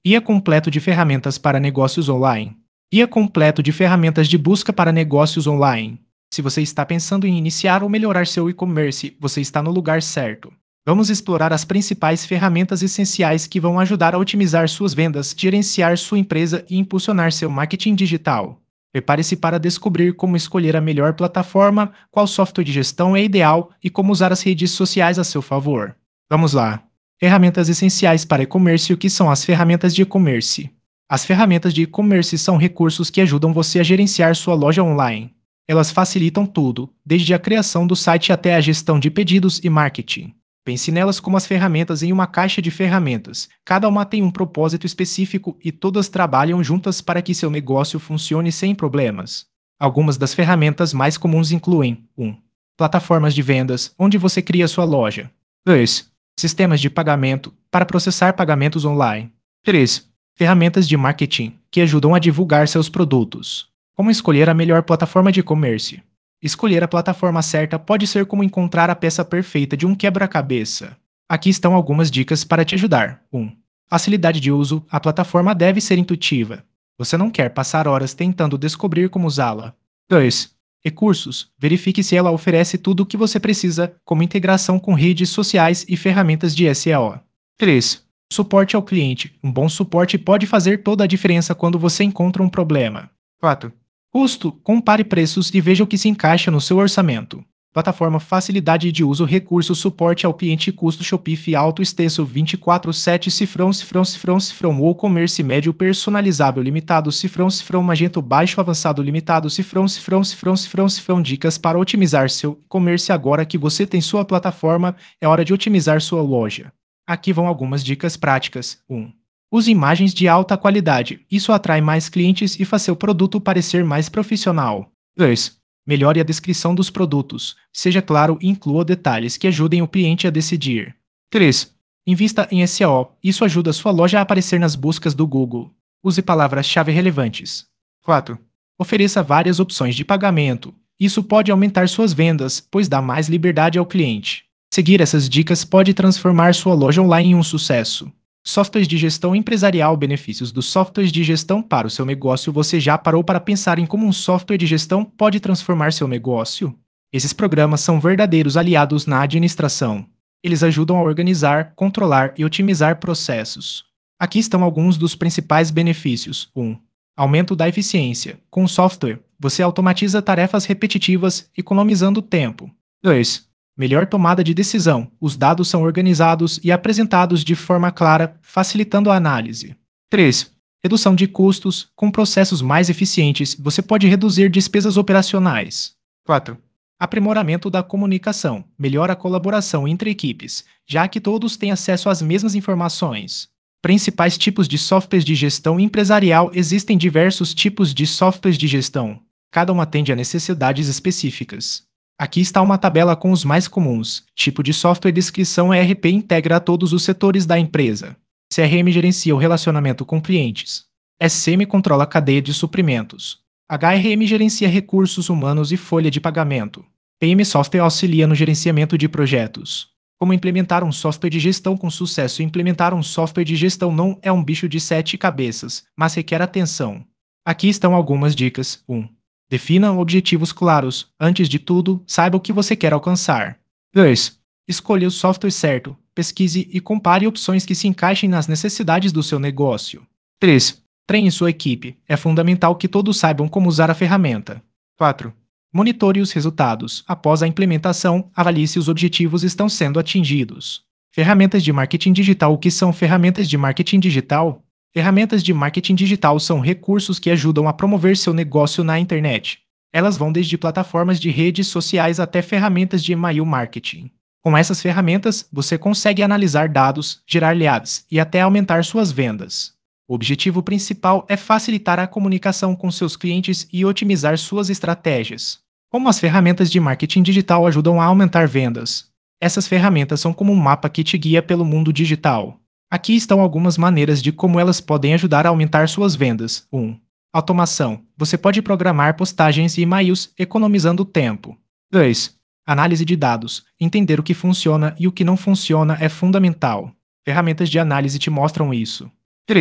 Guia completo de ferramentas para negócios online. Guia completo de ferramentas de busca para negócios online. Se você está pensando em iniciar ou melhorar seu e-commerce, você está no lugar certo. Vamos explorar as principais ferramentas essenciais que vão ajudar a otimizar suas vendas, gerenciar sua empresa e impulsionar seu marketing digital. Prepare-se para descobrir como escolher a melhor plataforma, qual software de gestão é ideal e como usar as redes sociais a seu favor. Vamos lá! Ferramentas essenciais para e-commerce. O que são as ferramentas de e-commerce? As ferramentas de e-commerce são recursos que ajudam você a gerenciar sua loja online. Elas facilitam tudo, desde a criação do site até a gestão de pedidos e marketing. Pense nelas como as ferramentas em uma caixa de ferramentas. Cada uma tem um propósito específico e todas trabalham juntas para que seu negócio funcione sem problemas. Algumas das ferramentas mais comuns incluem 1. Plataformas de vendas, onde você cria sua loja. 2. Sistemas de pagamento, para processar pagamentos online. 3. Ferramentas de marketing, que ajudam a divulgar seus produtos. Como escolher a melhor plataforma de e-commerce? Escolher a plataforma certa pode ser como encontrar a peça perfeita de um quebra-cabeça. Aqui estão algumas dicas para te ajudar. 1. Facilidade de uso. A plataforma deve ser intuitiva. Você não quer passar horas tentando descobrir como usá-la. 2. Recursos. Verifique se ela oferece tudo o que você precisa, como integração com redes sociais e ferramentas de SEO. 3. Suporte ao cliente. Um bom suporte pode fazer toda a diferença quando você encontra um problema. 4. Custo. Compare preços e veja o que se encaixa no seu orçamento. Plataforma. Facilidade de uso. Recurso. Suporte ao cliente. Custo. Shopify alto extenso 24/7 cifrão WooCommerce médio personalizável limitado cifrão Magento baixo avançado limitado cifrão Dicas para otimizar seu e-commerce. Agora que você tem sua plataforma, é hora de otimizar sua loja. Aqui vão algumas dicas práticas. 1. Use imagens de alta qualidade. Isso atrai mais clientes e faz seu produto parecer mais profissional. 2. Melhore a descrição dos produtos. Seja claro e inclua detalhes que ajudem o cliente a decidir. 3. Invista em SEO. Isso ajuda sua loja a aparecer nas buscas do Google. Use palavras-chave relevantes. 4. Ofereça várias opções de pagamento. Isso pode aumentar suas vendas, pois dá mais liberdade ao cliente. Seguir essas dicas pode transformar sua loja online em um sucesso. Softwares de gestão empresarial. Benefícios dos softwares de gestão para o seu negócio. Você já parou para pensar em como um software de gestão pode transformar seu negócio? Esses programas são verdadeiros aliados na administração. Eles ajudam a organizar, controlar e otimizar processos. Aqui estão alguns dos principais benefícios. 1. Aumento da eficiência. Com o software, você automatiza tarefas repetitivas, economizando tempo. 2. Melhor tomada de decisão. Os dados são organizados e apresentados de forma clara, facilitando a análise. 3. Redução de custos. Com processos mais eficientes, você pode reduzir despesas operacionais. 4. Aprimoramento da comunicação. Melhora a colaboração entre equipes, já que todos têm acesso às mesmas informações. Principais tipos de softwares de gestão empresarial. Existem diversos tipos de softwares de gestão. Cada um atende a necessidades específicas. Aqui está uma tabela com os mais comuns. Tipo de software. Descrição. ERP integra todos os setores da empresa. CRM gerencia o relacionamento com clientes. SCM controla a cadeia de suprimentos. HRM gerencia recursos humanos e folha de pagamento. PM Software auxilia no gerenciamento de projetos. Como implementar um software de gestão com sucesso? Implementar um software de gestão não é um bicho de 7 cabeças, mas requer atenção. Aqui estão algumas dicas. 1. Defina objetivos claros. Antes de tudo, saiba o que você quer alcançar. 2. Escolha o software certo. Pesquise e compare opções que se encaixem nas necessidades do seu negócio. 3. Treine sua equipe. É fundamental que todos saibam como usar a ferramenta. 4. Monitore os resultados. Após a implementação, avalie se os objetivos estão sendo atingidos. Ferramentas de marketing digital. O que são ferramentas de marketing digital? Ferramentas de marketing digital são recursos que ajudam a promover seu negócio na internet. Elas vão desde plataformas de redes sociais até ferramentas de e-mail marketing. Com essas ferramentas, você consegue analisar dados, gerar leads e até aumentar suas vendas. O objetivo principal é facilitar a comunicação com seus clientes e otimizar suas estratégias. Como as ferramentas de marketing digital ajudam a aumentar vendas? Essas ferramentas são como um mapa que te guia pelo mundo digital. Aqui estão algumas maneiras de como elas podem ajudar a aumentar suas vendas. 1. Automação. Você pode programar postagens e e-mails, economizando tempo. 2. Análise de dados. Entender o que funciona e o que não funciona é fundamental. Ferramentas de análise te mostram isso. 3.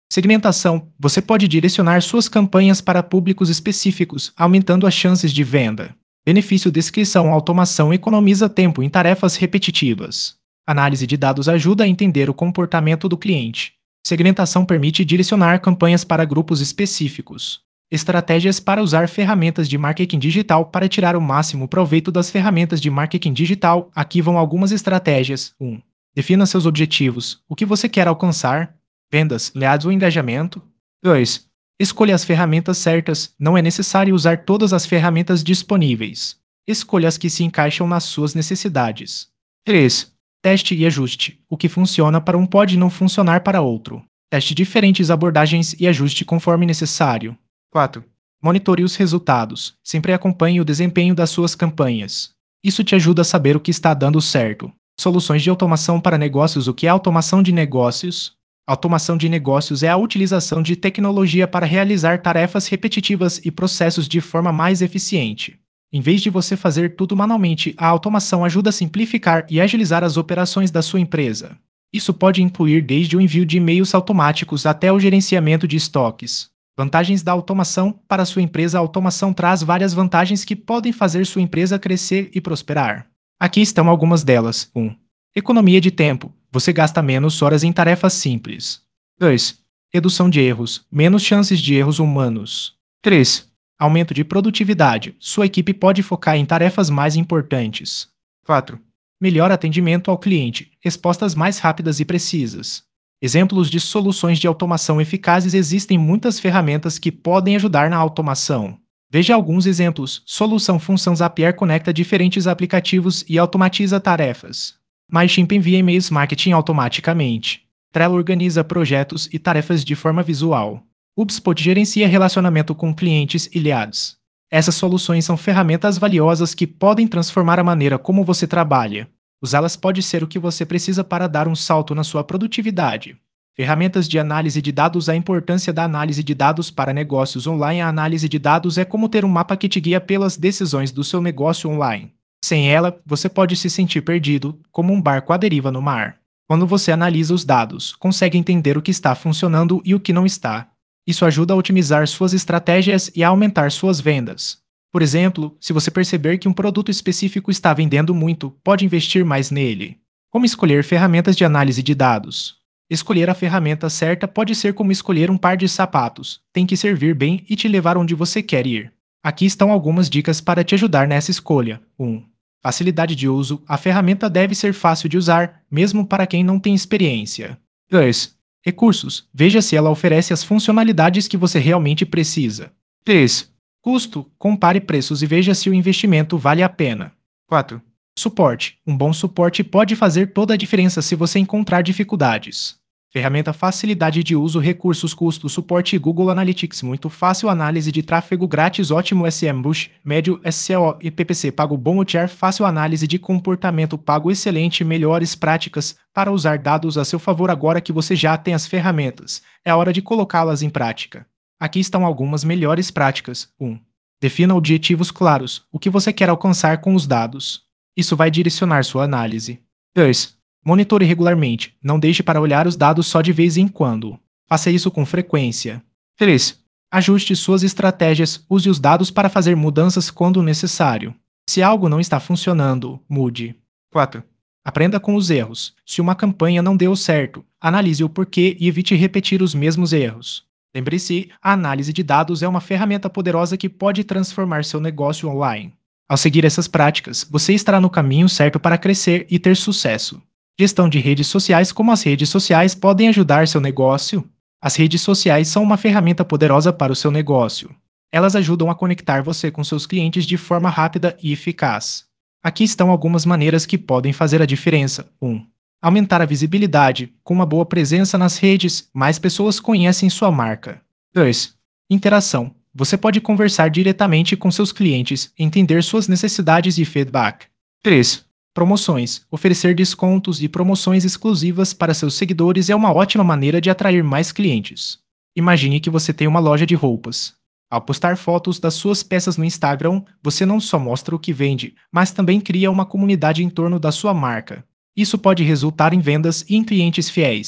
Segmentação. Você pode direcionar suas campanhas para públicos específicos, aumentando as chances de venda. Benefício: descrição. Automação economiza tempo em tarefas repetitivas. Análise de dados ajuda a entender o comportamento do cliente. Segmentação permite direcionar campanhas para grupos específicos. Estratégias para usar ferramentas de marketing digital para tirar o máximo proveito das ferramentas de marketing digital. Aqui vão algumas estratégias. 1. Defina seus objetivos. O que você quer alcançar? Vendas, leads ou engajamento? 2. Escolha as ferramentas certas. Não é necessário usar todas as ferramentas disponíveis. Escolha as que se encaixam nas suas necessidades. 3. Teste e ajuste. O que funciona para um pode não funcionar para outro. Teste diferentes abordagens e ajuste conforme necessário. 4. Monitore os resultados. Sempre acompanhe o desempenho das suas campanhas. Isso te ajuda a saber o que está dando certo. Soluções de automação para negócios. O que é automação de negócios? Automação de negócios é a utilização de tecnologia para realizar tarefas repetitivas e processos de forma mais eficiente. Em vez de você fazer tudo manualmente, a automação ajuda a simplificar e agilizar as operações da sua empresa. Isso pode incluir desde o envio de e-mails automáticos até o gerenciamento de estoques. Vantagens da automação. Para sua empresa, a automação traz várias vantagens que podem fazer sua empresa crescer e prosperar. Aqui estão algumas delas. 1. Economia de tempo. Você gasta menos horas em tarefas simples. 2. Redução de erros. Menos chances de erros humanos. 3. Aumento de produtividade. Sua equipe pode focar em tarefas mais importantes. 4. Melhor atendimento ao cliente. Respostas mais rápidas e precisas. Exemplos de soluções de automação eficazes. Existem muitas ferramentas que podem ajudar na automação. Veja alguns exemplos. Solução função Zapier conecta diferentes aplicativos e automatiza tarefas. MailChimp envia e-mails marketing automaticamente. Trello organiza projetos e tarefas de forma visual. HubSpot gerencia relacionamento com clientes e leads. Essas soluções são ferramentas valiosas que podem transformar a maneira como você trabalha. Usá-las pode ser o que você precisa para dar um salto na sua produtividade. Ferramentas de análise de dados. A importância da análise de dados para negócios online. A análise de dados é como ter um mapa que te guia pelas decisões do seu negócio online. Sem ela, você pode se sentir perdido, como um barco à deriva no mar. Quando você analisa os dados, consegue entender o que está funcionando e o que não está. Isso ajuda a otimizar suas estratégias e a aumentar suas vendas. Por exemplo, se você perceber que um produto específico está vendendo muito, pode investir mais nele. Como escolher ferramentas de análise de dados? Escolher a ferramenta certa pode ser como escolher um par de sapatos. Tem que servir bem e te levar onde você quer ir. Aqui estão algumas dicas para te ajudar nessa escolha. 1. Facilidade de uso. A ferramenta deve ser fácil de usar, mesmo para quem não tem experiência. 2. Recursos. Veja se ela oferece as funcionalidades que você realmente precisa. 3. Custo. Compare preços e veja se o investimento vale a pena. 4. Suporte. Um bom suporte pode fazer toda a diferença se você encontrar dificuldades. Ferramenta: facilidade de uso, recursos, custo, suporte. Google Analytics, muito fácil. Análise de tráfego grátis, ótimo. SEMrush, médio. SEO e PPC pago, bom. OTR, fácil. Análise de comportamento pago, excelente. Melhores práticas para usar dados a seu favor. Agora que você já tem as ferramentas, é hora de colocá-las em prática. Aqui estão algumas melhores práticas. 1. Defina objetivos claros. O que você quer alcançar com os dados? Isso vai direcionar sua análise. 2. Monitore regularmente. Não deixe para olhar os dados só de vez em quando. Faça isso com frequência. 3. Ajuste suas estratégias. Use os dados para fazer mudanças quando necessário. Se algo não está funcionando, mude. 4. Aprenda com os erros. Se uma campanha não deu certo, analise o porquê e evite repetir os mesmos erros. Lembre-se, a análise de dados é uma ferramenta poderosa que pode transformar seu negócio online. Ao seguir essas práticas, você estará no caminho certo para crescer e ter sucesso. Gestão de redes sociais. Como as redes sociais podem ajudar seu negócio? As redes sociais são uma ferramenta poderosa para o seu negócio. Elas ajudam a conectar você com seus clientes de forma rápida e eficaz. Aqui estão algumas maneiras que podem fazer a diferença. 1. Aumentar a visibilidade. Com uma boa presença nas redes, mais pessoas conhecem sua marca. 2. Interação. Você pode conversar diretamente com seus clientes, entender suas necessidades e feedback. 3. Promoções. Oferecer descontos e promoções exclusivas para seus seguidores é uma ótima maneira de atrair mais clientes. Imagine que você tem uma loja de roupas. Ao postar fotos das suas peças no Instagram, você não só mostra o que vende, mas também cria uma comunidade em torno da sua marca. Isso pode resultar em vendas e em clientes fiéis.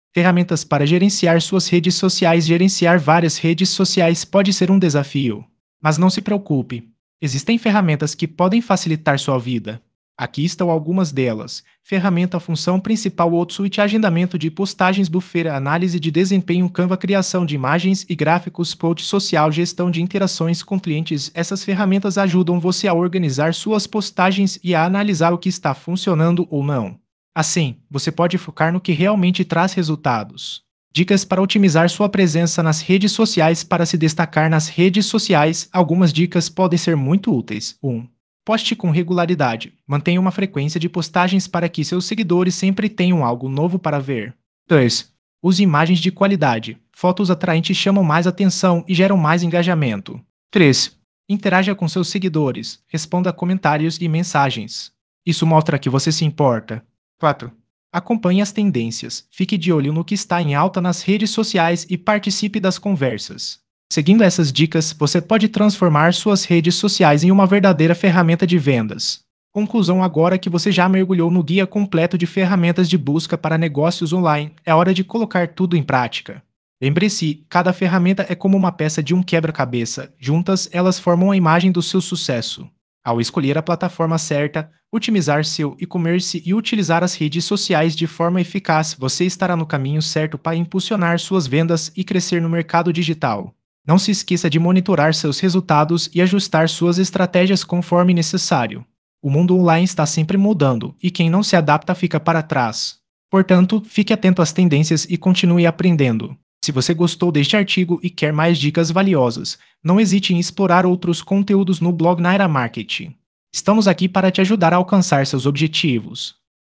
Ferramentas para gerenciar suas redes sociais. Gerenciar várias redes sociais pode ser um desafio. Mas não se preocupe. Existem ferramentas que podem facilitar sua vida. Aqui estão algumas delas. Ferramenta função principal Outsuite agendamento de postagens Buffer análise de desempenho Canva criação de imagens e gráficos Post social gestão de interações com clientes. Essas ferramentas ajudam você a organizar suas postagens e a analisar o que está funcionando ou não. Assim, você pode focar no que realmente traz resultados. Dicas para otimizar sua presença nas redes sociais. Para se destacar nas redes sociais, algumas dicas podem ser muito úteis. 1. Poste com regularidade. Mantenha uma frequência de postagens para que seus seguidores sempre tenham algo novo para ver. 2. Use imagens de qualidade. Fotos atraentes chamam mais atenção e geram mais engajamento. 3. Interaja com seus seguidores. Responda a comentários e mensagens. Isso mostra que você se importa. 4. Acompanhe as tendências. Fique de olho no que está em alta nas redes sociais e participe das conversas. Seguindo essas dicas, você pode transformar suas redes sociais em uma verdadeira ferramenta de vendas. Conclusão: agora que você já mergulhou no guia completo de ferramentas de busca para negócios online, é hora de colocar tudo em prática. Lembre-se, cada ferramenta é como uma peça de um quebra-cabeça. Juntas, elas formam a imagem do seu sucesso. Ao escolher a plataforma certa, otimizar seu e-commerce e utilizar as redes sociais de forma eficaz, você estará no caminho certo para impulsionar suas vendas e crescer no mercado digital. Não se esqueça de monitorar seus resultados e ajustar suas estratégias conforme necessário. O mundo online está sempre mudando, e quem não se adapta fica para trás. Portanto, fique atento às tendências e continue aprendendo. Se você gostou deste artigo e quer mais dicas valiosas, não hesite em explorar outros conteúdos no blog Naira Marketing. Estamos aqui para te ajudar a alcançar seus objetivos.